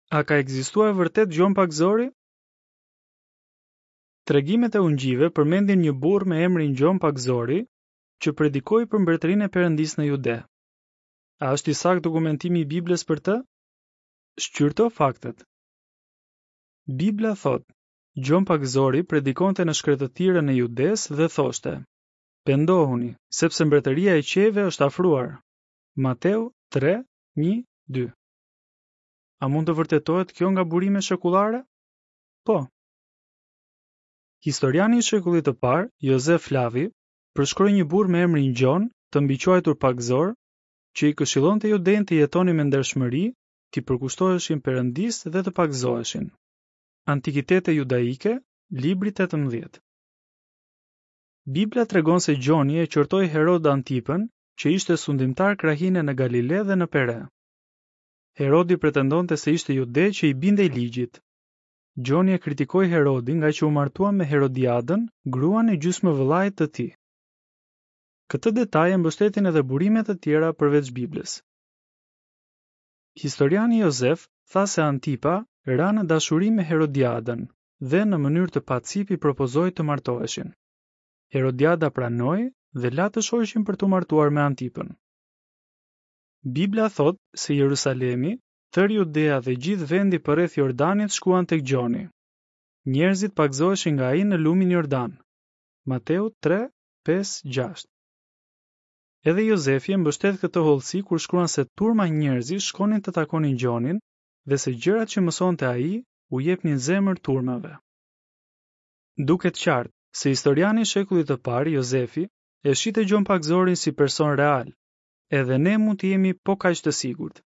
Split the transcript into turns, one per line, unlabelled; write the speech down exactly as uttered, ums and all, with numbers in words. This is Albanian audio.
A ka ekzistuar vërtet Gjon Pagzori? Tregimet e Ungjive përmendin një burr me emrin Gjon Pagzori që predikoi për mbretërinë e Perëndisë në Jude. A është i saktë dokumentimi i Biblës për të? Shqyrto faktet. Bibla thot, Gjon Pagzori predikonte në shkretëtirën e Judes dhe thoshte: Pendohuni, sepse mbretëria e qeve është afruar. Mateu tre, një, dy. A mund të vërtetohet kjo nga burime shekullare? Po. Historiani i shekullit të parë, Jozef Flavi, përshkroi një burr me emrin Gjon, të mbiquajtur Pagzor, që i këshillonte judejnë të jetonin me ndershmëri, të përkushtoheshin Perëndisë dhe të pagzoheshin. Antikitete judaike, libri tetëmbëdhjetë. Bibla tregon se Gjoni e qortoi Herod Antipën, që ishte sundimtar krahine në Galile dhe në Pere. Herodi pretendonte se ishte jude që i bindej ligjit. Gjoni e kritikoi Herodin nga që u martua me Herodiadën, gruan e gjysmëvëllait të tij. Këtë detaj e mbështetin edhe burimet të tjera përveç Biblës. Historiani Jozef tha se Antipa ra në dashuri me Herodiadën dhe në mënyrë të pacip i propozoi të martoheshin. Herodiada pranoi dhe la të shoheshin për të martuar me Antipën. Bibla thot se Jerusalemi, tër Judea dhe gjithë vendi përreth Jordanit shkuan tek Gjoni. Njerëzit pagzoheshin nga ai në lumin Jordan. Mateu tre, pesë, gjashtë. Edhe Jozefi e mbështet këtë hollësi kur shkruan se turma njerëzish shkonin të takonin Gjonin dhe se gjërat që mësonte ai u jepnin zemër turmave. Duket qartë se historiani i shekullit të parë, Jozefi, e shite Gjon Pagzorin si person real, edhe ne mund të jemi po kaq të sigurt.